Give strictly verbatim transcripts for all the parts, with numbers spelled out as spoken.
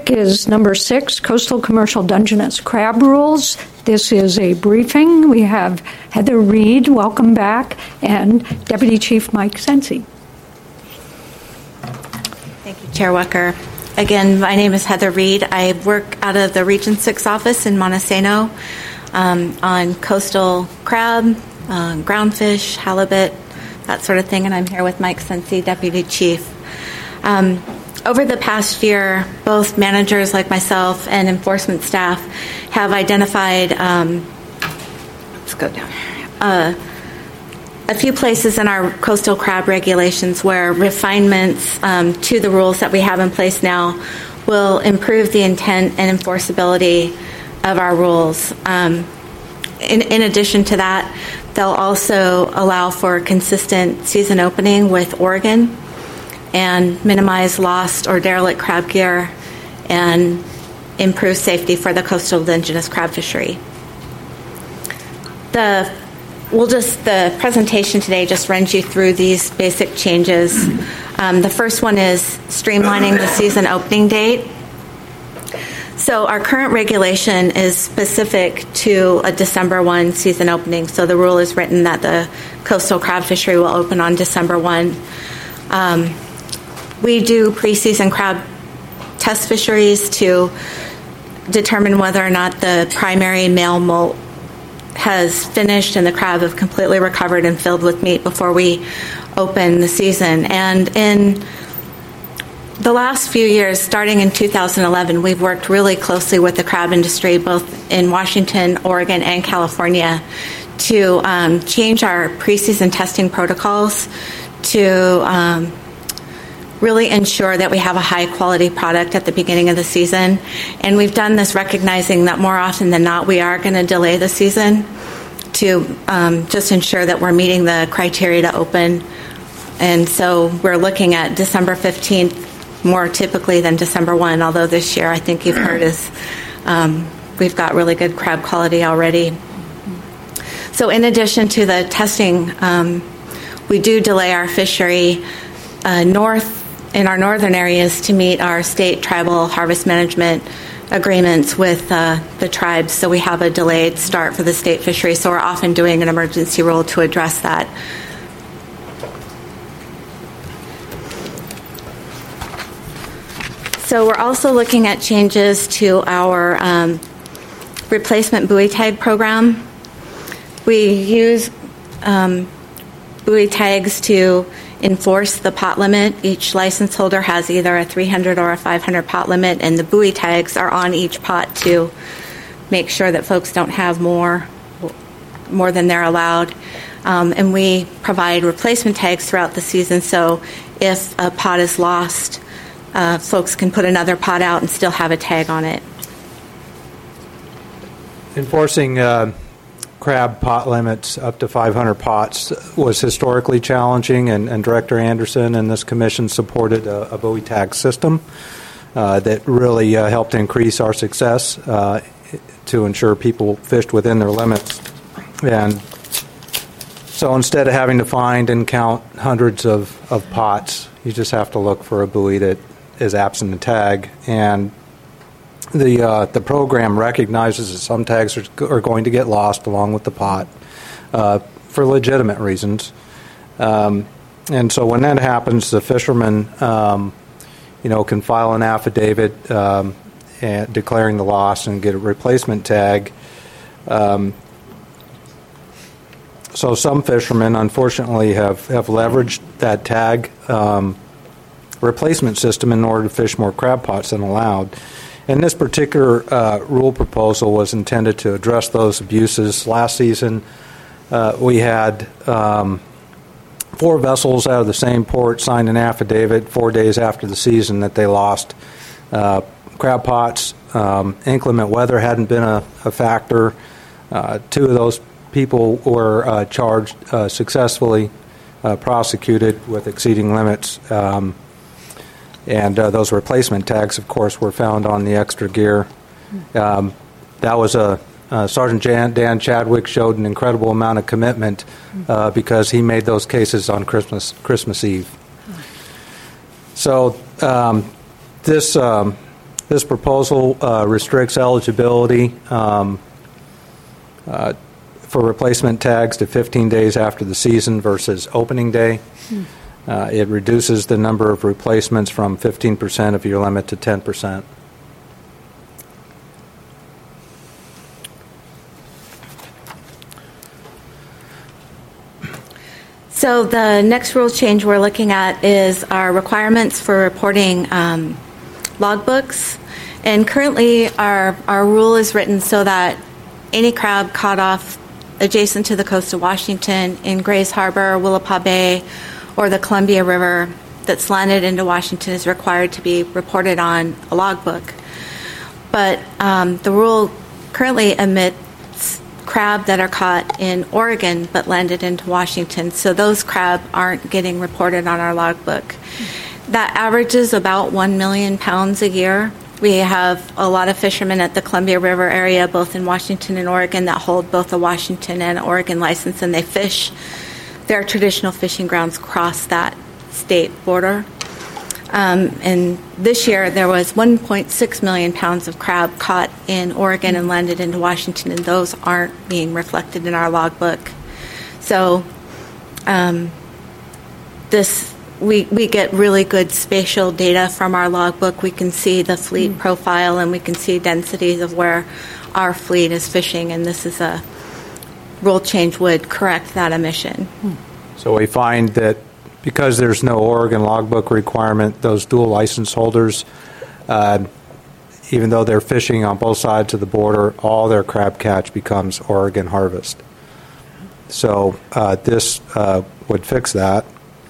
topic is number six, Coastal Commercial Dungeness Crab Rules. This is a briefing. We have Heather Reed, welcome back, and Deputy Chief Mike Sensi. Thank you, Chair Wecker. Again, my name is Heather Reed. I work out of the Region six office in Montesano um, on coastal crab, uh, groundfish, halibut, that sort of thing, and I'm here with Mike Sensi, Deputy Chief. Um, over the past year, both managers like myself and enforcement staff have identified, um, let's go down, uh, a few places in our coastal crab regulations where refinements um, to the rules that we have in place now will improve the intent and enforceability of our rules. Um, in, in addition to that, they'll also allow for consistent season opening with Oregon and minimize lost or derelict crab gear and improve safety for the coastal Dungeness crab fishery. The We'll just, the presentation today just runs you through these basic changes. Um, the first one is streamlining the season opening date. So our current regulation is specific to a December first season opening. So the rule is written that the coastal crab fishery will open on December first. Um, we do pre-season crab test fisheries to determine whether or not the primary male molt has finished and the crab have completely recovered and filled with meat before we open the season. And in the last few years, starting in two thousand eleven, we've worked really closely with the crab industry, both in Washington, Oregon, and California, to um, change our preseason testing protocols to um, really ensure that we have a high-quality product at the beginning of the season. And we've done this recognizing that more often than not, we are going to delay the season to um, just ensure that we're meeting the criteria to open. And so we're looking at December fifteenth more typically than December first, although this year I think you've heard is um, we've got really good crab quality already. So in addition to the testing, um, we do delay our fishery uh, north in our northern areas to meet our state tribal harvest management agreements with uh, the tribes. So we have a delayed start for the state fishery. So we're often doing an emergency rule to address that. So we're also looking at changes to our um, replacement buoy tag program. We use um, buoy tags to enforce the pot limit. Each license holder has either a three hundred or a five hundred pot limit, and the buoy tags are on each pot to make sure that folks don't have more more than they're allowed. Um, and we provide replacement tags throughout the season, so if a pot is lost, uh, folks can put another pot out and still have a tag on it. Enforcing uh crab pot limits up to five hundred pots was historically challenging, and, and Director Anderson and this commission supported a, a buoy tag system uh, that really uh, helped increase our success uh, to ensure people fished within their limits. And so instead of having to find and count hundreds of, of pots, you just have to look for a buoy that is absent a tag. And The uh, the program recognizes that some tags are, are going to get lost along with the pot uh, for legitimate reasons, um, and so when that happens, the fisherman, um, you know, can file an affidavit um, and declaring the loss and get a replacement tag. Um, so some fishermen, unfortunately, have, have leveraged that tag um, replacement system in order to fish more crab pots than allowed. And this particular uh, rule proposal was intended to address those abuses. Last season, uh, we had um, four vessels out of the same port signed an affidavit four days after the season that they lost uh, crab pots. Um, inclement weather hadn't been a, a factor. Uh, two of those people were uh, charged uh, successfully, uh, prosecuted with exceeding limits. Um, And uh, those replacement tags, of course, were found on the extra gear. Um, that was a uh, Sergeant Jan, Dan Chadwick showed an incredible amount of commitment uh, because he made those cases on Christmas Christmas Eve. So um, this um, This proposal uh, restricts eligibility um, uh, for replacement tags to fifteen days after the season versus opening day. Hmm. Uh, it reduces the number of replacements from fifteen percent of your limit to ten percent. So the next rule change we're looking at is our requirements for reporting um, logbooks. And currently our, our rule is written so that any crab caught off adjacent to the coast of Washington in Grays Harbor, Willapa Bay, or the Columbia River that's landed into Washington is required to be reported on a logbook. But um, the rule currently omits crab that are caught in Oregon but landed into Washington. So those crab aren't getting reported on our logbook. That averages about one million pounds a year. We have a lot of fishermen at the Columbia River area, both in Washington and Oregon, that hold both a Washington and Oregon license, and they fish. Their traditional fishing grounds cross that state border. Um, and this year there was one point six million pounds of crab caught in Oregon and landed into Washington, and those aren't being reflected in our logbook. So um, this we, we get really good spatial data from our logbook. We can see the fleet mm. profile, and we can see densities of where our fleet is fishing, and this is a rule change would correct that omission. Mm. So we find that because there's no Oregon logbook requirement, those dual license holders, uh, even though they're fishing on both sides of the border, all their crab catch becomes Oregon harvest. So uh, this uh, would fix that.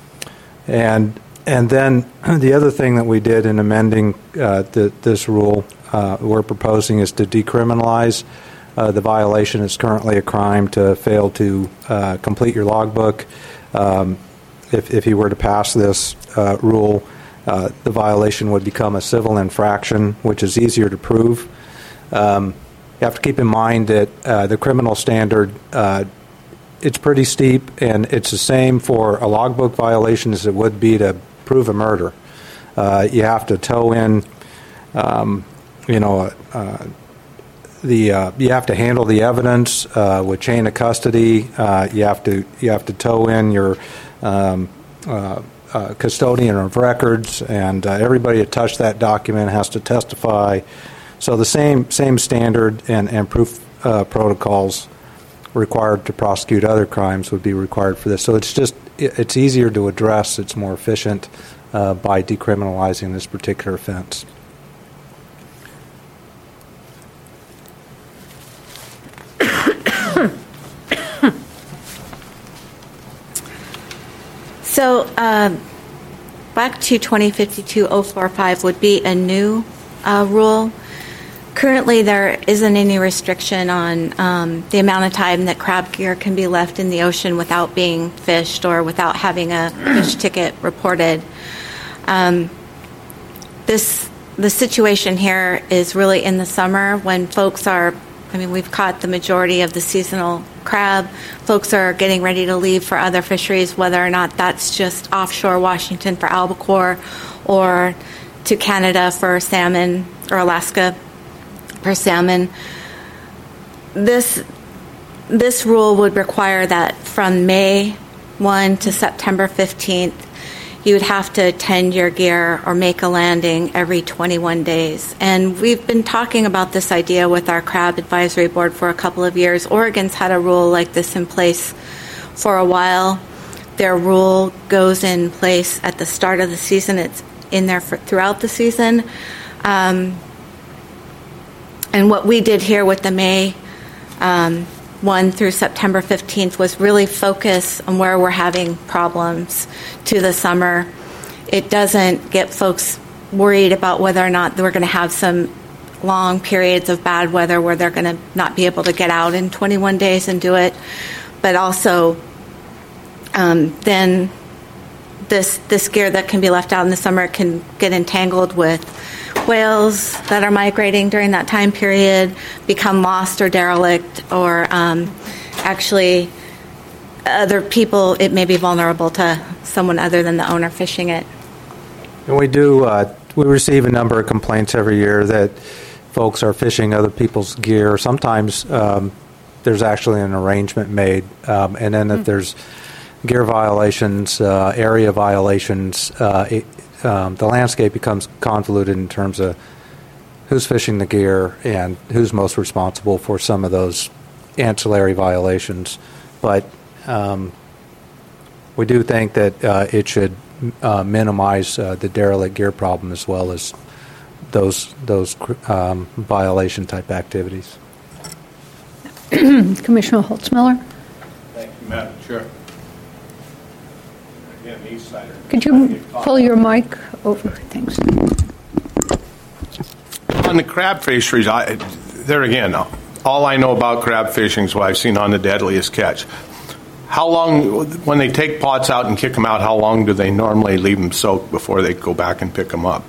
And and then the other thing that we did in amending uh, the, this rule uh, we're proposing is to decriminalize uh, the violation. It's currently a crime to fail to uh, complete your logbook. Um, If, if you were to pass this uh, rule, uh, the violation would become a civil infraction, which is easier to prove. Um, you have to keep in mind that uh, the criminal standard, uh, it's pretty steep, and it's the same for a logbook violation as it would be to prove a murder. Uh, you have to tow in, um, you know, uh, the uh, you have to handle the evidence uh, with chain of custody. Uh, you have to you have to tow in your Um, uh, uh, custodian of records, and uh, everybody that touched that document has to testify. So the same same standard and, and proof uh, protocols required to prosecute other crimes would be required for this. So it's just it, it's easier to address. It's more efficient uh, by decriminalizing this particular offense. So uh, back to twenty fifty-two oh forty-five would be a new uh, rule. Currently, there isn't any restriction on um, the amount of time that crab gear can be left in the ocean without being fished or without having a fish ticket reported. Um, this the situation here is really in the summer when folks are, I mean, we've caught the majority of the seasonal crab. Folks are getting ready to leave for other fisheries, whether or not that's just offshore Washington for albacore or to Canada for salmon or Alaska for salmon. This this rule would require that from May first to September fifteenth, you would have to tend your gear or make a landing every twenty-one days. And we've been talking about this idea with our crab advisory board for a couple of years. Oregon's had a rule like this in place for a while. Their rule goes in place at the start of the season. It's in there for, throughout the season. Um, and what we did here with the May um, first through September fifteenth was really focus on where we're having problems to the summer. It doesn't get folks worried about whether or not we're going to have some long periods of bad weather where they're going to not be able to get out in twenty-one days and do it. But also um, then this this gear that can be left out in the summer can get entangled with whales that are migrating during that time period, become lost or derelict, or um, actually other people, it may be vulnerable to someone other than the owner fishing it. And we do uh, we receive a number of complaints every year that folks are fishing other people's gear. Sometimes um, there's actually an arrangement made, um, and then if there's gear violations, uh, area violations, uh, it, um, the landscape becomes convoluted in terms of who's fishing the gear and who's most responsible for some of those ancillary violations. But um, we do think that uh, it should uh, minimize uh, the derelict gear problem as well as those those um, violation type activities. Commissioner Holtzmiller? Thank you, Madam Chair. Again, East Sider. Could you pull your mic over? Thanks. On the crab fisheries, I, there again, all I know about crab fishing is what I've seen on the Deadliest Catch. How long, when they take pots out and kick them out, how long do they normally leave them soaked before they go back and pick them up?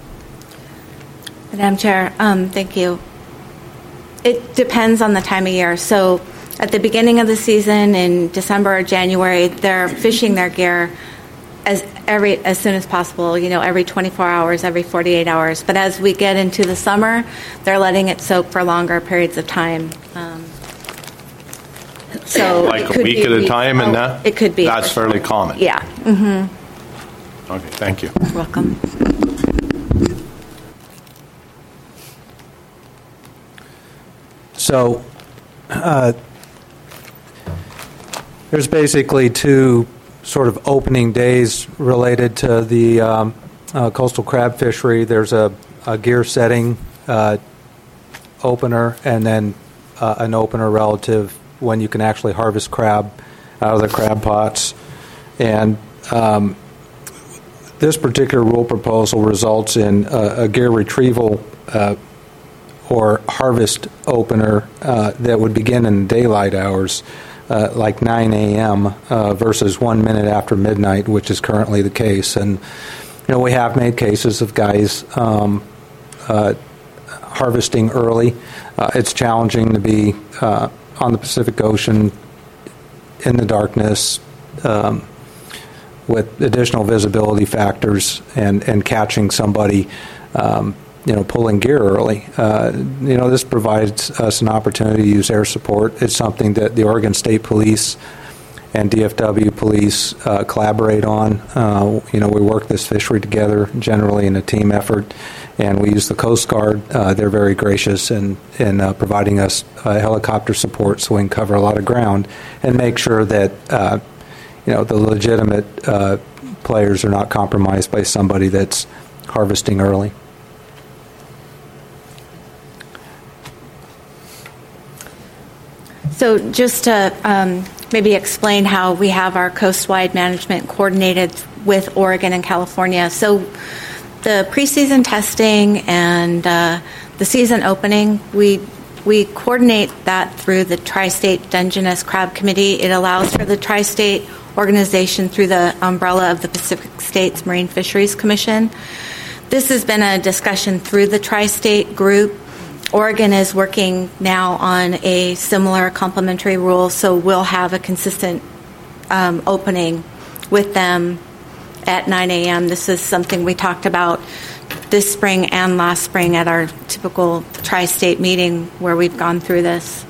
Madam Chair, um, thank you. It depends on the time of year. So at the beginning of the season in December or January, they're fishing their gear as every as soon as possible, you know, every twenty-four hours, every forty-eight hours. But as we get into the summer, they're letting it soak for longer periods of time. Um, so like a week at a time, and that it could be. That's fairly common. Yeah. Mm-hmm. Okay. Thank you. You're welcome. So uh, there's basically two sort of opening days related to the um, uh, coastal crab fishery. There's a, a gear setting uh, opener, and then uh, an opener relative when you can actually harvest crab out of the crab pots. And um, this particular rule proposal results in a, a gear retrieval uh, or harvest opener uh, that would begin in daylight hours, uh, like nine a.m. Uh, versus one minute after midnight, which is currently the case. And you know, we have made cases of guys um, uh, harvesting early. Uh, it's challenging to be uh, on the Pacific Ocean in the darkness um, with additional visibility factors and, and catching somebody um, you know, pulling gear early. Uh, you know, this provides us an opportunity to use air support. It's something that the Oregon State Police and D F W Police uh, collaborate on. Uh, you know, we work this fishery together, generally in a team effort, and we use the Coast Guard. Uh, they're very gracious in, in uh, providing us uh, helicopter support so we can cover a lot of ground and make sure that, uh, you know, the legitimate uh, players are not compromised by somebody that's harvesting early. So just to um, maybe explain how we have our coast-wide management coordinated with Oregon and California. So the preseason testing and uh, the season opening, we we coordinate that through the Tri-State Dungeness Crab Committee. It allows for the Tri-State organization through the umbrella of the Pacific States Marine Fisheries Commission. This has been a discussion through the Tri-State group. Oregon is working now on a similar complementary rule, so we'll have a consistent um, opening with them at nine a.m. This is something we talked about this spring and last spring at our typical tri-state meeting where we've gone through this.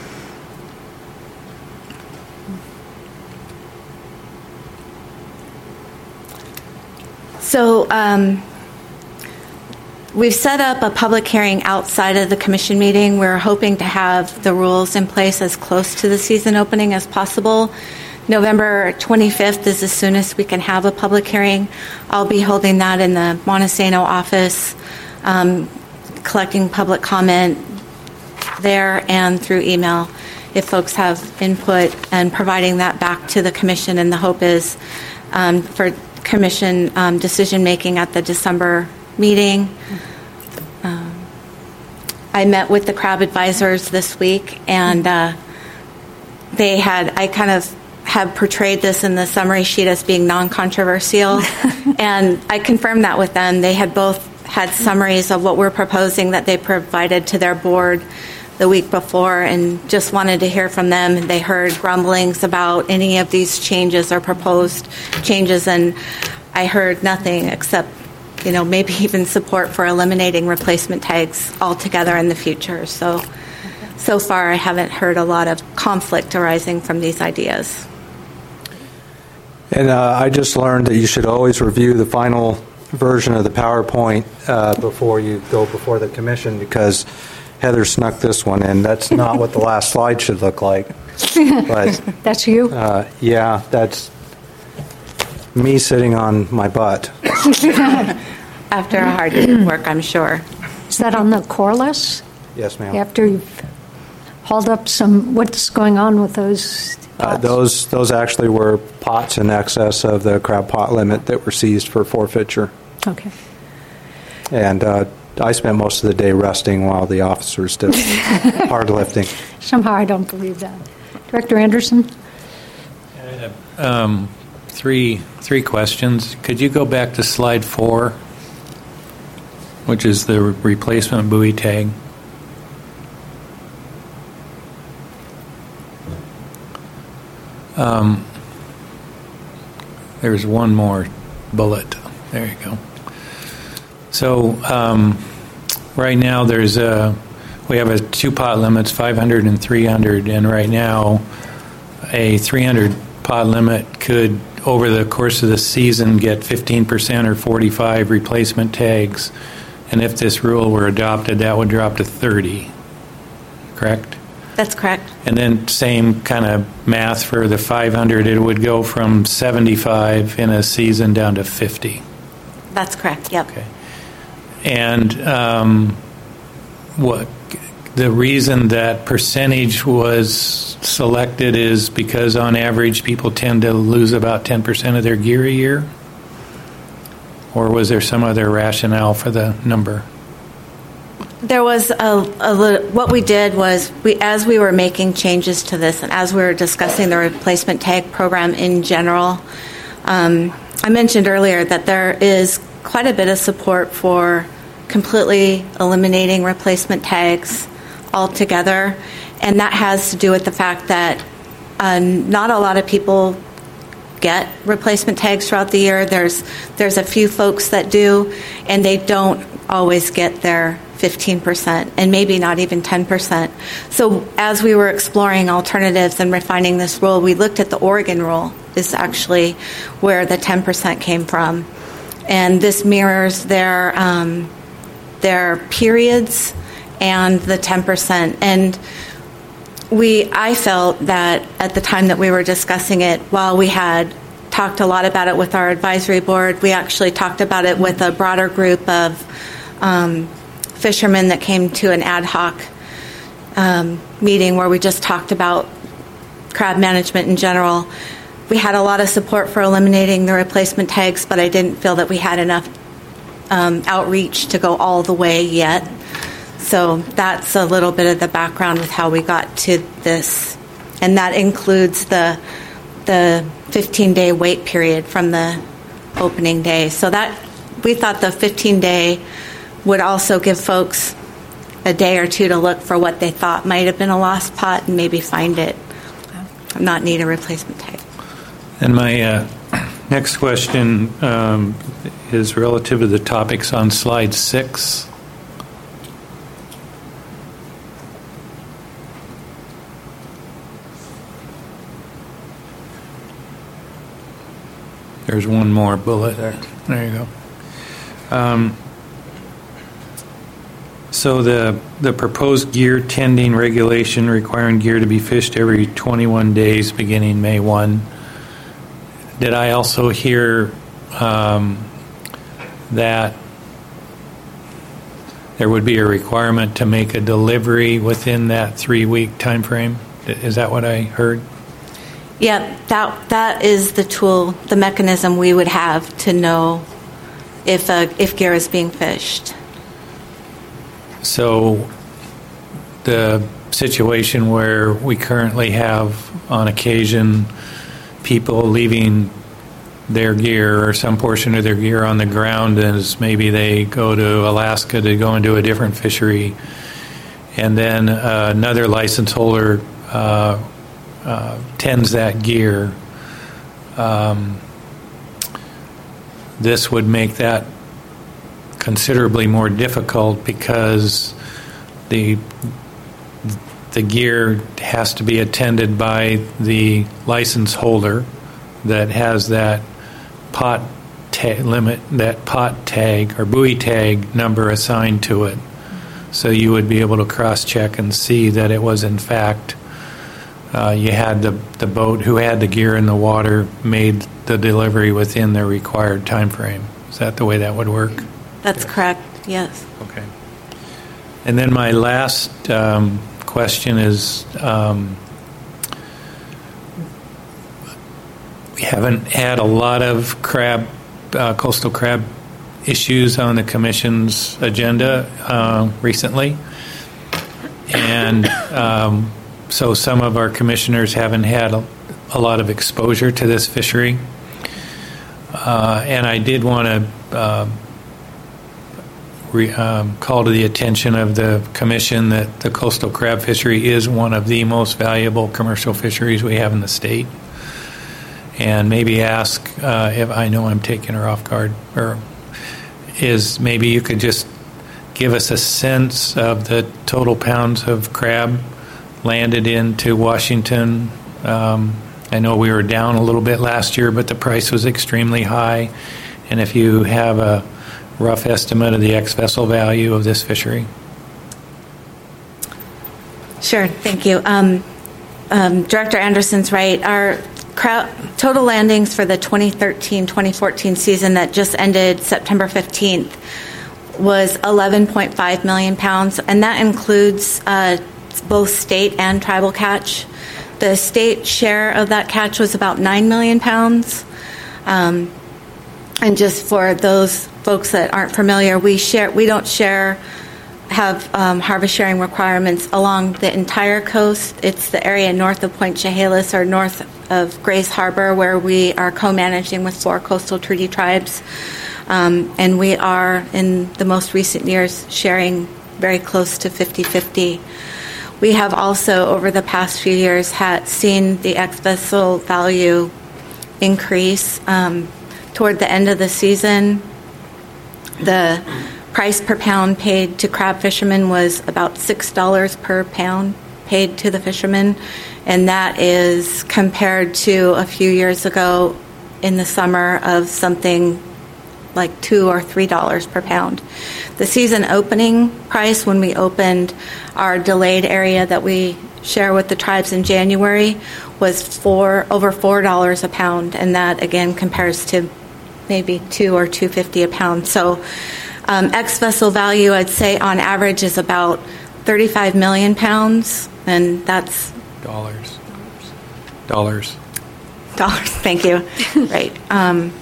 So, um, we've set up a public hearing outside of the commission meeting. We're hoping to have the rules in place as close to the season opening as possible. November twenty-fifth is as soon as we can have a public hearing. I'll be holding that in the Montesano office, um, collecting public comment there and through email if folks have input, and providing that back to the commission. And the hope is um, for commission um, decision making at the December meeting. Um, I met with the crab advisors this week, and uh, they had, I kind of have portrayed this in the summary sheet as being non-controversial, and I confirmed that with them. They had both had summaries of what we're proposing that they provided to their board the week before, and just wanted to hear from them. They heard grumblings about any of these changes or proposed changes, and I heard nothing except you know, maybe even support for eliminating replacement tags altogether in the future. So, so far I haven't heard a lot of conflict arising from these ideas. And uh, I just learned that you should always review the final version of the PowerPoint uh, before you go before the commission, because Heather snuck this one in. That's not what the last slide should look like. But That's you? uh, yeah, that's me sitting on my butt. After a hard day's work, I'm sure. Is that on the core list? Yes, ma'am. After you've hauled up some, what's going on with those Uh, pots? those those actually were pots in excess of the crab pot limit that were seized for forfeiture. Okay. And uh, I spent most of the day resting while the officers did hard lifting. Somehow I don't believe that. Director Anderson? Um, three three questions. Could you go back to slide four, which is the re- replacement buoy tag? Um, there's one more bullet. There you go. So um, right now there's a we have a two pot limits, five hundred and three hundred, and right now a three hundred pot limit could, over the course of the season, get fifteen percent or forty-five replacement tags, and if this rule were adopted, that would drop to thirty. Correct? That's correct. And then same kind of math for the five hundred, it would go from seventy-five in a season down to fifty. That's correct, yep. Okay. And um, what the reason that percentage was selected is because on average people tend to lose about ten percent of their gear a year? Or was there some other rationale for the number? There was a, a little, what we did was, we, as we were making changes to this and as we were discussing the replacement tag program in general, um, I mentioned earlier that there is quite a bit of support for completely eliminating replacement tags altogether, and that has to do with the fact that uh, not a lot of people get replacement tags throughout the year. There's there's a few folks that do, and they don't always get their fifteen percent, and maybe not even ten percent. So as we were exploring alternatives and refining this rule, we looked at the Oregon rule, is actually where the ten percent came from. And this mirrors their um, their periods and the ten percent. And we, I felt that at the time that we were discussing it, while we had talked a lot about it with our advisory board, we actually talked about it with a broader group of um, fishermen that came to an ad hoc um, meeting where we just talked about crab management in general. We had a lot of support for eliminating the replacement tags, but I didn't feel that we had enough um, outreach to go all the way yet. So that's a little bit of the background with how we got to this. And that includes the the fifteen-day wait period from the opening day. So that we thought the fifteen-day would also give folks a day or two to look for what they thought might have been a lost pot and maybe find it, not need a replacement tag. And my uh, next question um, is relative to the topics on slide six. There's one more bullet there. There you go. Um, so the the proposed gear tending regulation requiring gear to be fished every twenty-one days beginning May first. Did I also hear um, that there would be a requirement to make a delivery within that three-week time frame? Is that what I heard? Yeah, that that is the tool, the mechanism we would have to know if uh, if gear is being fished. So the situation where we currently have on occasion people leaving their gear or some portion of their gear on the ground as maybe they go to Alaska to go into a different fishery, and then uh, another license holder uh, uh, tends that gear. Um, this would make that considerably more difficult because the the gear has to be attended by the license holder that has that pot ta- limit, that pot tag or buoy tag number assigned to it. So you would be able to cross-check and see that it was in fact uh, you had the the boat who had the gear in the water made the delivery within the required time frame. Is that the way that would work? That's correct, yes. Okay. And then my last um, question is, um, we haven't had a lot of crab, uh, coastal crab issues on the Commission's agenda uh, recently. And um, so some of our commissioners haven't had a, a lot of exposure to this fishery. Uh, and I did want to uh, re, um, call to the attention of the Commission that the coastal crab fishery is one of the most valuable commercial fisheries we have in the state. And maybe ask, uh, if I know I'm taking her off guard, or is maybe you could just give us a sense of the total pounds of crab landed into Washington. Um, I know we were down a little bit last year, but the price was extremely high. And if you have a rough estimate of the ex-vessel value of this fishery. Sure, thank you. Um, um, Director Anderson's right. Our crowd, total landings for the twenty thirteen twenty fourteen season that just ended September fifteenth was eleven point five million pounds, and that includes uh, both state and tribal catch. The state share of that catch was about nine million pounds. Um, and just for those folks that aren't familiar, we share we don't share have um, harvest sharing requirements along the entire coast. It's the area north of Point Chehalis or north of Grays Harbor where we are co-managing with four coastal treaty tribes. Um, and we are, in the most recent years, sharing very close to fifty-fifty. We have also, over the past few years, had seen the ex-vessel value increase. Um, toward the end of the season, the price per pound paid to crab fishermen was about six dollars per pound paid to the fishermen, and that is compared to a few years ago in the summer of something like two or three dollars per pound. The season opening price when we opened our delayed area that we share with the tribes in January was four over four dollars a pound, and that again compares to maybe two or two fifty a pound. So um, ex-vessel value, I'd say on average is about thirty-five million pounds, and that's dollars. Dollars. Dollars. Thank you. Right. Um,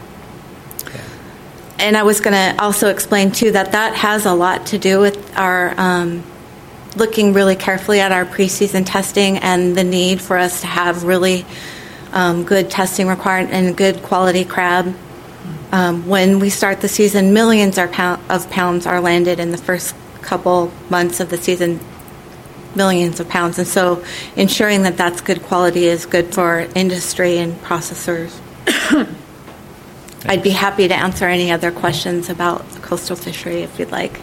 And I was going to also explain, too, that that has a lot to do with our um, looking really carefully at our preseason testing and the need for us to have really um, good testing required and good quality crab. Um, when we start the season, millions of pounds are landed in the first couple months of the season, millions of pounds. And so ensuring that that's good quality is good for industry and processors. I'd be happy to answer any other questions about the coastal fishery if you'd like.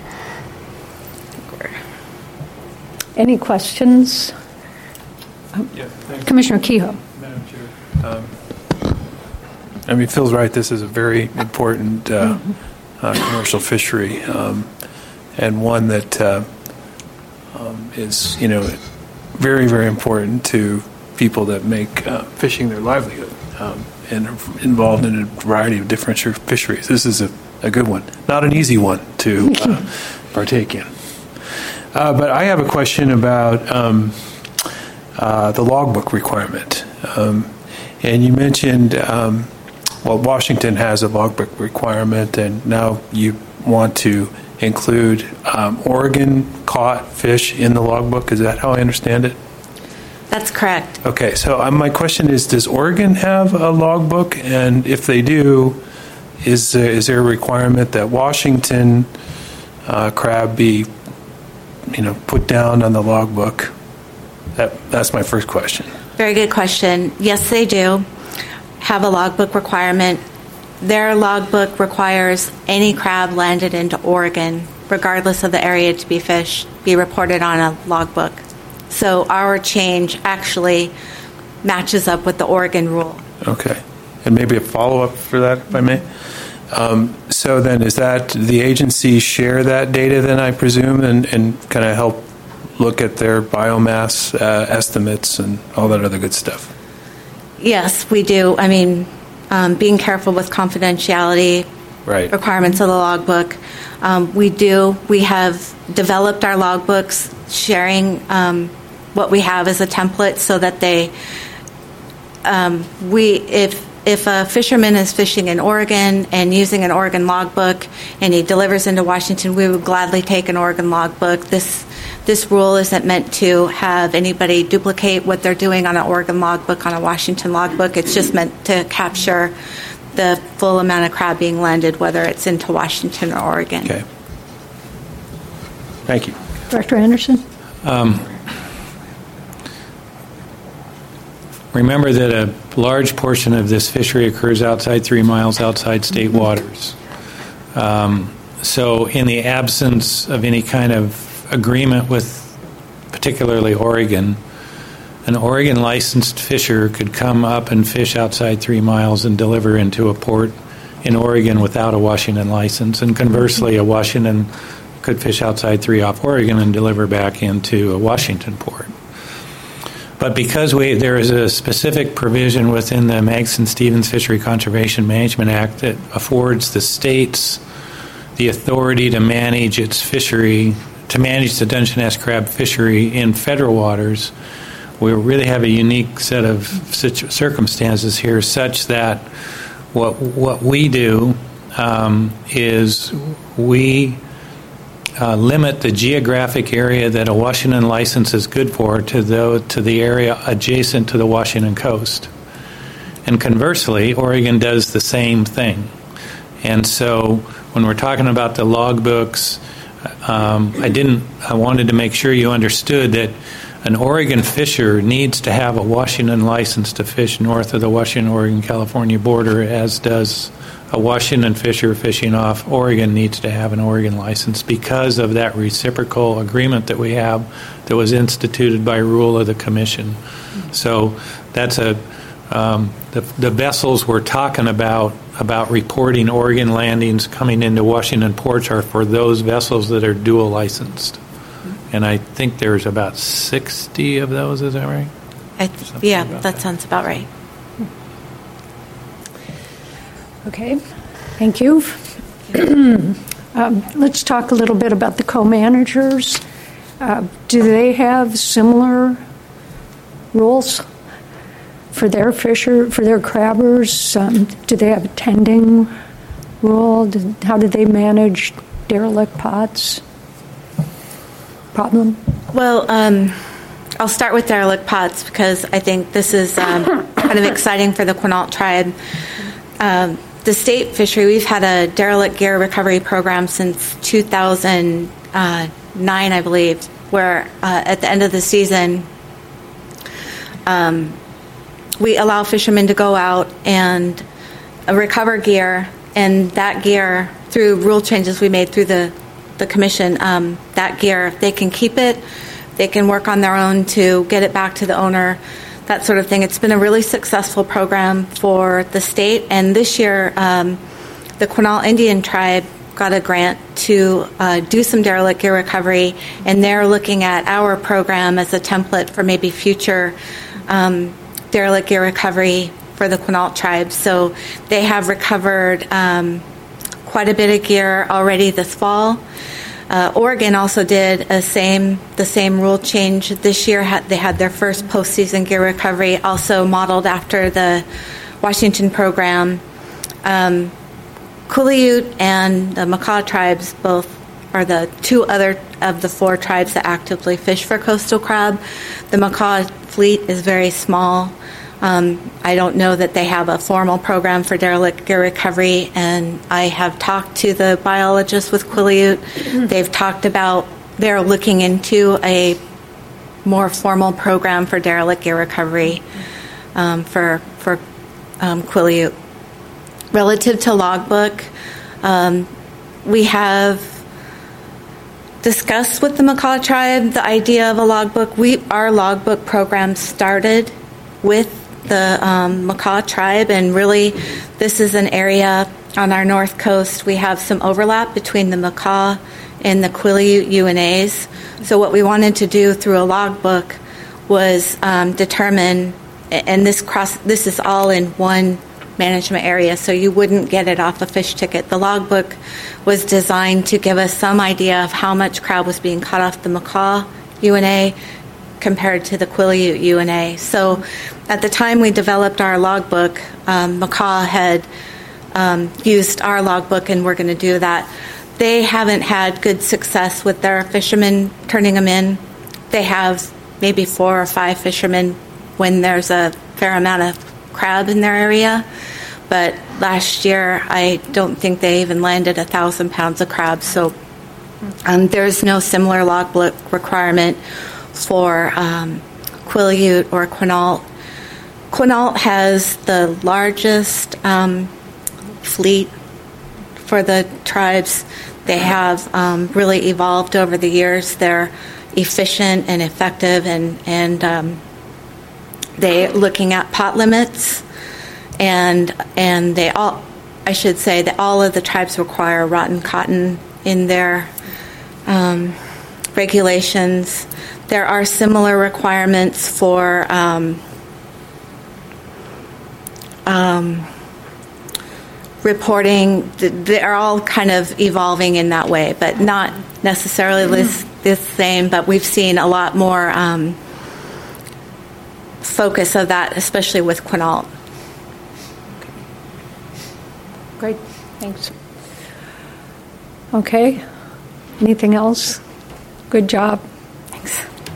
Any questions? Yeah, Commissioner Kehoe. Madam Chair. Um, I mean, Phil's right. This is a very important uh, mm-hmm. uh, commercial fishery, um, and one that uh, um, is, you know, very, very important to people that make uh, fishing their livelihood. Um, and involved in a variety of different fisheries. This is a, a good one. Not an easy one to uh, partake in. Uh, but I have a question about um, uh, the logbook requirement. Um, and you mentioned, um, well, Washington has a logbook requirement, and now you want to include um, Oregon caught fish in the logbook. Is that how I understand it? That's correct. Okay, so um, my question is, does Oregon have a logbook? And if they do, is, uh, is there a requirement that Washington uh, crab be, you know, put down on the logbook? That, that's my first question. Very good question. Yes, they do have a logbook requirement. their logbook requires any crab landed into Oregon, regardless of the area to be fished, be reported on a logbook. So our change actually matches up with the Oregon rule. Okay. And maybe a follow-up for that, if I may. Um, so then is that the agencies share that data then, I presume, and, and kind of help look at their biomass uh, estimates and all that other good stuff? Yes, we do. I mean, um, being careful with confidentiality right. requirements of the logbook. Um, we do. We have developed our logbooks, sharing um, what we have as a template so that they, um, we, if if a fisherman is fishing in Oregon and using an Oregon logbook and he delivers into Washington, we would gladly take an Oregon logbook. This this rule isn't meant to have anybody duplicate what they're doing on an Oregon logbook on a Washington logbook. It's just meant to capture the full amount of crab being landed, whether it's into Washington or Oregon. Okay. Thank you. Director Anderson? Um, remember that a large portion of this fishery occurs outside three miles outside state waters. Um, so in the absence of any kind of agreement with particularly Oregon, an Oregon licensed fisher could come up and fish outside three miles and deliver into a port in Oregon without a Washington license. And conversely, a Washington could fish outside three off Oregon and deliver back into a Washington port. But because we, there is a specific provision within the Magnuson-Stevens Fishery Conservation Management Act that affords the states the authority to manage its fishery, to manage the Dungeness crab fishery in federal waters, we really have a unique set of circumstances here, such that what what we do um, is we uh, limit the geographic area that a Washington license is good for to the to the area adjacent to the Washington coast, and conversely, Oregon does the same thing. And so, when we're talking about the logbooks, um, I didn't. I wanted to make sure you understood that an Oregon fisher needs to have a Washington license to fish north of the Washington, Oregon, California border, as does a Washington fisher fishing off Oregon needs to have an Oregon license because of that reciprocal agreement that we have that was instituted by rule of the Commission. So that's a um, the, the vessels we're talking about about reporting Oregon landings coming into Washington ports are for those vessels that are dual licensed. And I think there's about sixty of those, is that right? I th- yeah, that, that sounds about right. Okay, thank you. um, let's talk a little bit about the co-managers. Uh, do they have similar rules for their fisher, for their crabbers? Um, do they have a tending rule? Do, how do they manage derelict pots? Problem? Well, um, I'll start with derelict pots because I think this is um, kind of exciting for the Quinault tribe. Um, the state fishery, we've had a derelict gear recovery program since two thousand nine, I believe, where uh, at the end of the season, um, we allow fishermen to go out and uh, recover gear, and that gear, through rule changes we made through the the commission, um, that gear, they can keep it, they can work on their own to get it back to the owner, that sort of thing. It's been a really successful program for the state, and this year um, the Quinault Indian tribe got a grant to uh, do some derelict gear recovery, and they're looking at our program as a template for maybe future um, derelict gear recovery for the Quinault tribe. So they have recovered um, quite a bit of gear already this fall. Uh, Oregon also did a same the same rule change this year. Had, they had their first postseason gear recovery, also modeled after the Washington program. Um, Quileute and the Makah tribes both are the two other of the four tribes that actively fish for coastal crab. The Makah fleet is very small. Um, I don't know that they have a formal program for derelict gear recovery, and I have talked to the biologists with Quileute. Mm-hmm. They've talked about they're looking into a more formal program for derelict gear recovery um, for for um, Quileute. relative to logbook, um, we have discussed with the Makah tribe the idea of a logbook. We our logbook program started with the um, Makah tribe, and really this is an area on our north coast. We have some overlap between the Makah and the Quileute U N As. So what we wanted to do through a logbook was um, determine, and this cross this is all in one management area, so you wouldn't get it off a fish ticket. The logbook was designed to give us some idea of how much crab was being caught off the Makah U N A compared to the Quileute U N A. So at the time we developed our logbook, um, Makah had um, used our logbook, and we're going to do that. They haven't had good success with their fishermen turning them in. They have maybe four or five fishermen when there's a fair amount of crab in their area, but last year I don't think they even landed a thousand pounds of crab. So um, there's no similar logbook requirement for um, Quileute or Quinault. Quinault has the largest um, fleet for the tribes. They have um, really evolved over the years. They're efficient and effective, and and um, they looking at pot limits, and and they all, I should say that all of the tribes require rotten cotton in their um, regulations. There are similar requirements for um, um, reporting. They're all kind of evolving in that way, but not necessarily this, this same, but we've seen a lot more um, focus of that, especially with Quinault. Great, thanks. Okay, anything else? Good job.